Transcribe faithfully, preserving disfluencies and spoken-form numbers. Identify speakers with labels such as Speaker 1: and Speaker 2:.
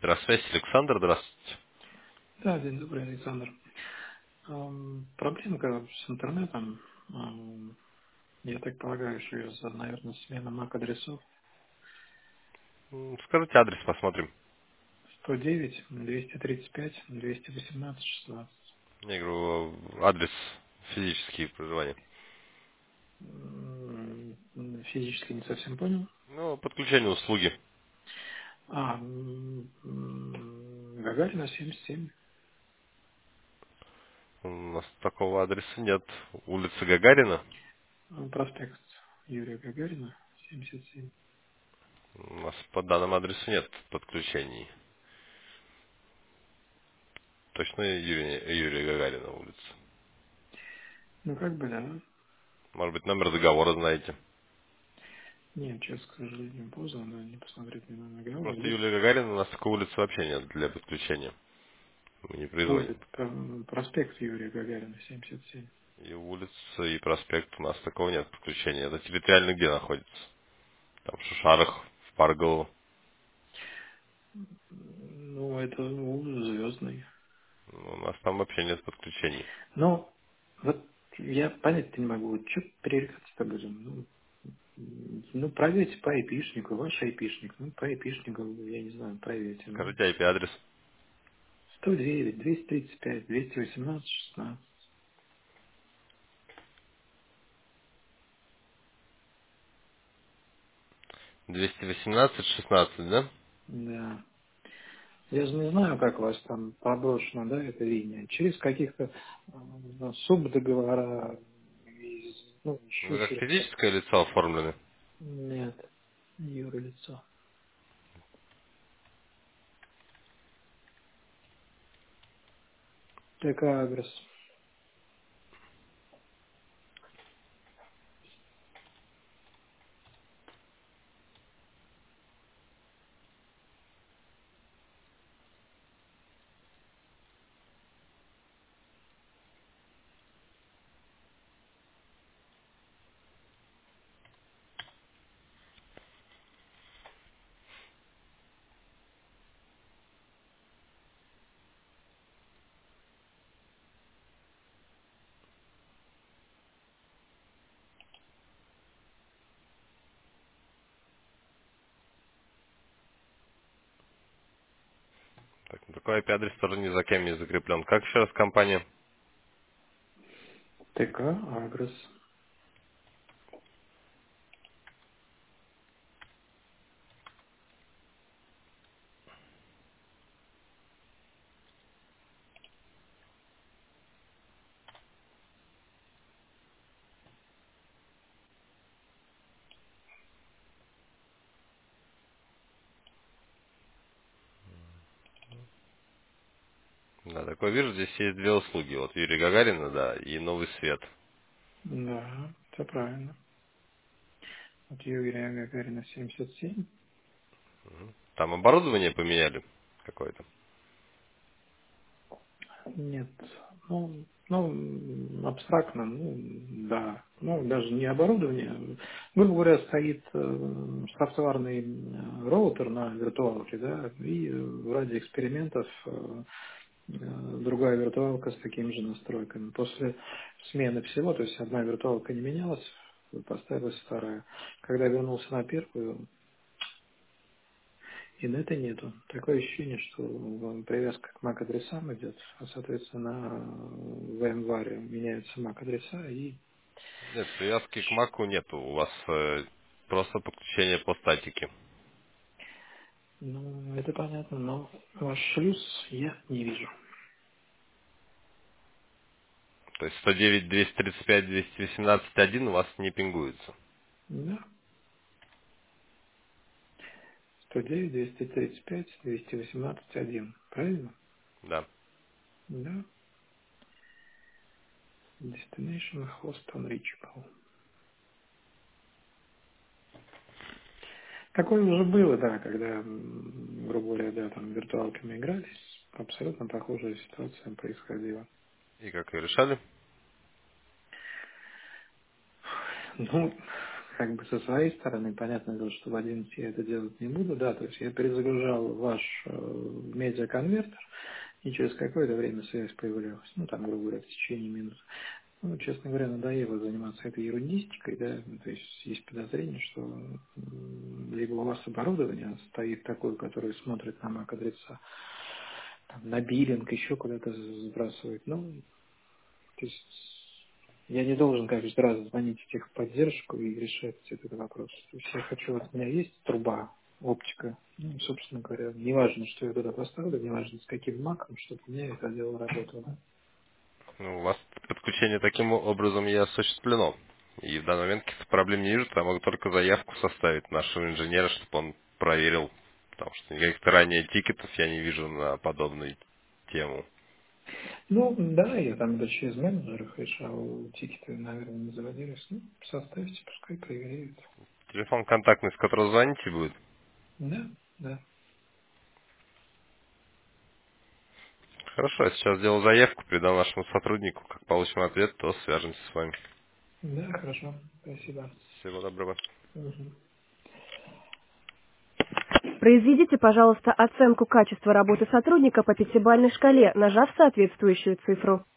Speaker 1: Электросвязь, Александр, здравствуйте.
Speaker 2: Да, день добрый, Александр. Ам, Проблемка с интернетом. Ам, Я так полагаю, что из-за, наверное, смены мак-адресов.
Speaker 1: М, Скажите адрес, посмотрим.
Speaker 2: сто девять, двести тридцать пять, двести восемнадцать, шестнадцать.
Speaker 1: Я говорю, адрес физические проживания.
Speaker 2: М, Физически не совсем понял.
Speaker 1: Ну, подключение услуги.
Speaker 2: А, м, м, Гагарина, семьдесят семь.
Speaker 1: У нас такого адреса нет. Улица Гагарина.
Speaker 2: М, Проспект Юрия Гагарина, семьдесят семь.
Speaker 1: У нас по данному адресу нет подключений. Точно Юрия, Юрия Гагарина улица.
Speaker 2: Ну, как бы, да.
Speaker 1: Может быть, номер договора знаете.
Speaker 2: Нет, сейчас, к сожалению, поздно, надо не посмотреть мне на
Speaker 1: Ну,
Speaker 2: договор.
Speaker 1: просто
Speaker 2: Здесь
Speaker 1: Юлия Гагарина, у нас такой улицы вообще нет для подключения. Мы не производим.
Speaker 2: улица, про- проспект Юрия Гагарина, семьдесят семь.
Speaker 1: И улица, и проспект у нас такого нет подключения. Это территориально где находится? Там в Шушарах, в Парголово.
Speaker 2: Ну, это ну, звездный.
Speaker 1: У нас там вообще нет подключений.
Speaker 2: Но вот я понять-то не могу, вот что пререкаться-то будем? Ну, м, ну, проверьте по айпишнику, ваш айпишник, ну, по айпишнику, я не знаю, проверьте. Ну,
Speaker 1: Скажите ай пи-адрес.
Speaker 2: сто девять, двести тридцать пять, двести восемнадцать, шестнадцать.
Speaker 1: двести восемнадцать шестнадцать, да?
Speaker 2: Да. Я же не знаю, как у вас там проброшена, да, эта линия. Через каких-то э, субдоговора, из, ну,
Speaker 1: Вы
Speaker 2: еще
Speaker 1: как
Speaker 2: через...
Speaker 1: физическое лицо оформлены?
Speaker 2: Нет, юрлицо. ТК адрес.
Speaker 1: Так, ну, такой ай пи-адрес тоже ни за кем не закреплен. Как еще раз компания?
Speaker 2: ТК адрес.
Speaker 1: Да, такой вижу, здесь есть две услуги. Вот Юрий Гагарина, да, и Новый Свет.
Speaker 2: Да, все правильно. От Юрия Гагарина семьдесят семь.
Speaker 1: Там оборудование поменяли какое-то.
Speaker 2: Нет. Ну, ну, м, абстрактно, ну, да. Ну, даже не оборудование. Грубо говоря, стоит э, софтварный э, роутер на виртуалке, да, и э, ради экспериментов э, э, другая виртуалка с такими же настройками. После смены всего, то есть одна виртуалка не менялась, поставилась вторая. Когда вернулся на первую, и нета нету. Такое ощущение, что э, привязка к мак-адресам идет, а, соответственно, в VMware меняются мак-адреса, и,
Speaker 1: Нет, привязки к маку нету. У вас э, просто подключение по статике.
Speaker 2: ну, это понятно, но ваш шлюз я не вижу.
Speaker 1: То есть сто девять двести тридцать пять двести восемнадцать один у вас не пингуется.
Speaker 2: Да, сто девять, двести тридцать пять, двести восемнадцать, один. Правильно?
Speaker 1: Да.
Speaker 2: Да. Destination host unreachable. Такое уже было, да, когда, м, грубо говоря, да, там виртуалками игрались. Абсолютно похожая ситуация происходила.
Speaker 1: И как ее решали?
Speaker 2: Ну, как бы со своей стороны, понятное дело, что в одиннадцать я это делать не буду, да, то есть я перезагружал ваш э, медиаконвертер, и через какое-то время связь появлялась, ну, там, грубо говоря, в течение минут. Ну, честно говоря, надоело заниматься этой ерундистикой, да, ну, то есть есть подозрение, что м, либо у вас оборудование стоит такое, которое смотрит на MAC-адреса, там, на биллинг, еще куда-то сбрасывает, ну, то есть я не должен каждый раз звонить в техподдержку и решать этот вопрос. То есть я хочу, вот у меня есть труба, оптика, ну, собственно говоря, неважно, что я туда поставлю, неважно с каким маком, чтобы у меня это дело работало.
Speaker 1: Ну, у вас подключение таким образом и осуществлено. И в данный момент каких-то проблем не вижу, я могу только заявку составить нашего инженера, чтобы он проверил, потому что никаких ранее тикетов я не вижу на подобную тему.
Speaker 2: Ну, да, я там даже через менеджеров решал, тикеты, наверное, не заводились. Ну, составьте, пускай проверяют.
Speaker 1: Телефон контактный, с которого звоните будет.
Speaker 2: Да, да,
Speaker 1: Хорошо, я сейчас сделаю заявку, передам нашему сотруднику. Как получим ответ, то свяжемся с вами.
Speaker 2: да, хорошо, спасибо.
Speaker 1: Всего доброго.
Speaker 2: Мгм.
Speaker 3: Произведите, пожалуйста, оценку качества работы сотрудника по пятибалльной шкале, нажав соответствующую цифру.